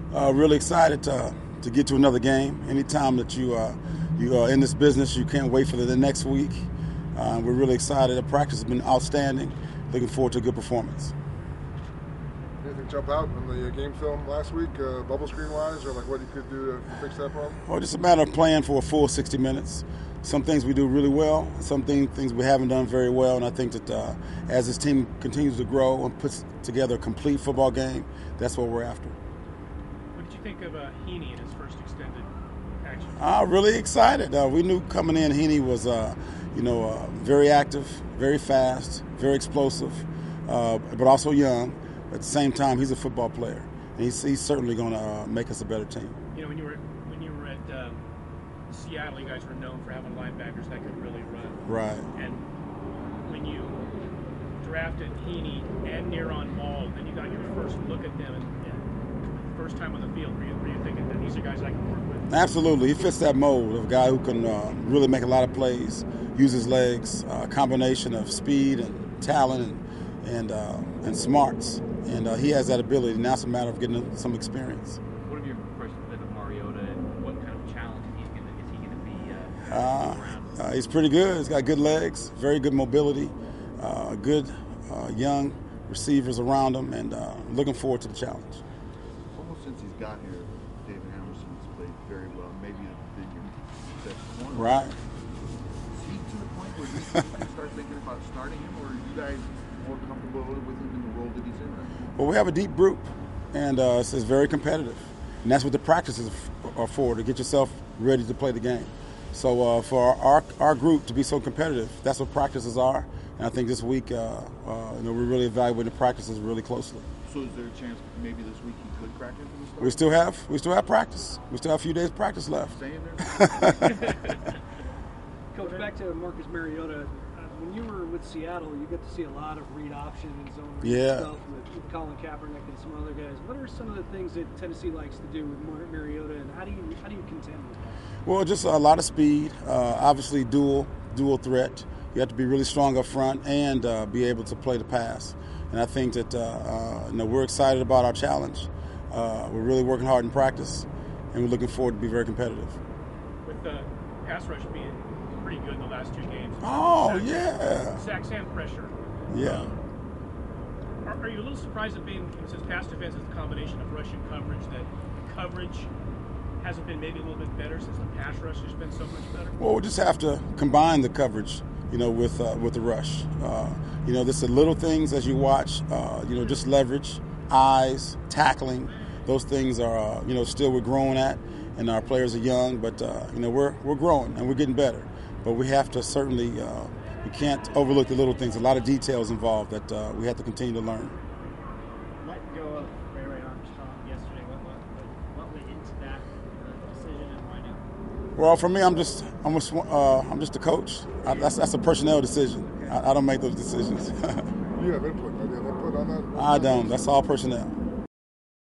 Really excited to get to another game. Anytime that you are in this business, you can't wait for the next week. We're really excited. The practice has been outstanding. Looking forward to a good performance. Anything jump out in the game film last week, bubble screen wise, or like what you could do to fix that problem? Well, just a matter of playing for a full 60 minutes. Some things we do really well, some things we haven't done very well, and I think that as this team continues to grow and puts together a complete football game, that's what we're after. What did you think of Heaney in his first extended action? Really excited. We knew coming in Heaney was, very active, very fast, very explosive, but also young. At the same time, he's a football player, and he's certainly going to make us a better team. You know, when you were at Seattle, you guys were known for having linebackers that could really run. Right. And when you drafted Heaney and Neron Ball, then you got your first look at them, and first time on the field, were you thinking that these are guys I can work with? Absolutely. He fits that mold of a guy who can really make a lot of plays, use his legs, a combination of speed and talent and smarts. And he has that ability. Now it's a matter of getting some experience. What have your impressions been of Mariota, and what kind of challenge is he going to be around? He's pretty good. He's got good legs, very good mobility, good young receivers around him, and looking forward to the challenge. Almost since he's got here, David Amerson's played very well. Maybe the best one. Right. Is he to the point where you can start thinking about starting him, or are you guys more comfortable with him in the role that he's in right now? Well, we have a deep group, and it's very competitive. And that's what the practices are for, to get yourself ready to play the game. So for our group to be so competitive, that's what practices are. And I think this week, we're really evaluating the practices really closely. So is there a chance maybe this week he could crack into the start? We still have practice. We still have a few days of practice left. Stay in there? Coach, back to Marcus Mariota. When you were with Seattle, you get to see a lot of read option and zone read stuff with Colin Kaepernick and some other guys. What are some of the things that Tennessee likes to do with Mariota, and how do you contend with that? Well, just a lot of speed. Obviously, dual threat. You have to be really strong up front and be able to play the pass. And I think that we're excited about our challenge. We're really working hard in practice, and we're looking forward to be very competitive. With the pass rush being pretty good in the last two games. Sacks and pressure. Yeah. Are you a little surprised that since pass defense is a combination of rush and coverage, that the coverage hasn't been maybe a little bit better since the pass rush has been so much better? Well, we just have to combine the coverage, with the rush. There's the little things as you watch. Just leverage, eyes, tackling. Those things are, still we're growing at, and our players are young, but we're growing and we're getting better. But we have to certainly, we can't overlook the little things. A lot of details involved that we have to continue to learn. Let go of Ray Armstrong yesterday. What went into that decision, and why now? Well, for me, I'm just a coach. That's a personnel decision. I don't make those decisions. You have input. Do you have input on that? I don't. That's all personnel.